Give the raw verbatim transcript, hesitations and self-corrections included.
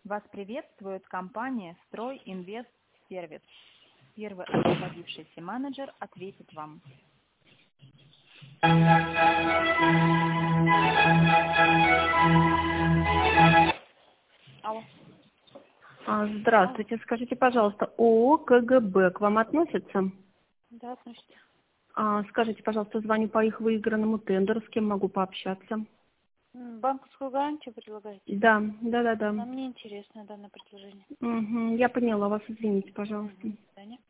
Вас приветствует компания «Стройинвестсервис». Первый освободившийся менеджер ответит вам. Алло. А, Здравствуйте. Скажите, пожалуйста, ООО КГБ к вам относится? Да, слушайте. А, Скажите, пожалуйста, звоню по их выигранному тендеру, с кем могу пообщаться? М, Банковскую гарантию предлагаете? Да, да, да, да. Нам не интересно данное предложение. Угу, я поняла вас, извините, пожалуйста. Мгм. До свидания.